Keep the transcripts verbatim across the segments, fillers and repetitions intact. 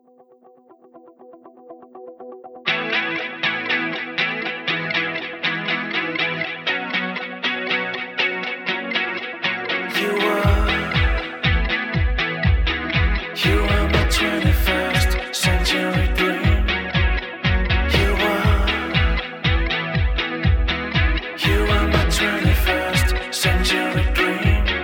You are, you are my twenty-first century dream. You are, you are my twenty-first century dream.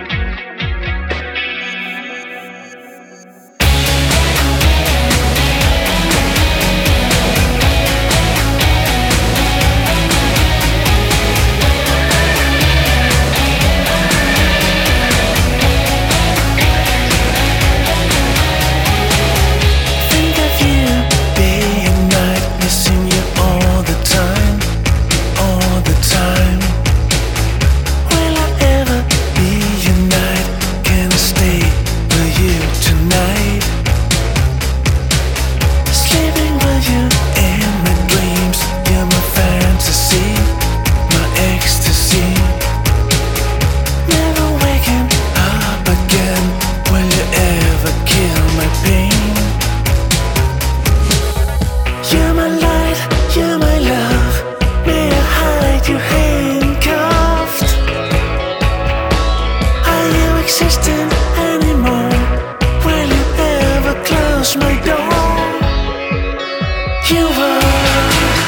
My door. You were,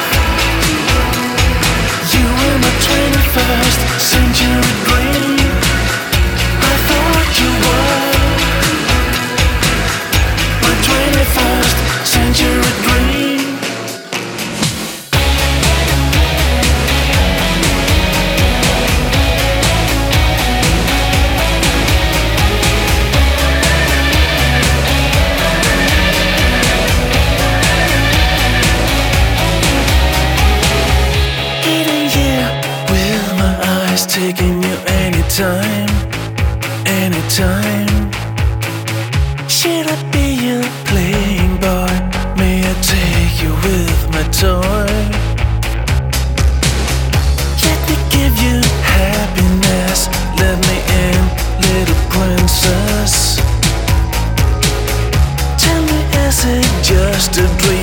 you were my twenty-first century dream. I thought you were my twenty-first century dream. Taking you anytime, anytime. Should I be your playing boy? May I take you with my toy? Let me give you happiness. Let me in, little princess. Tell me, is it just a dream?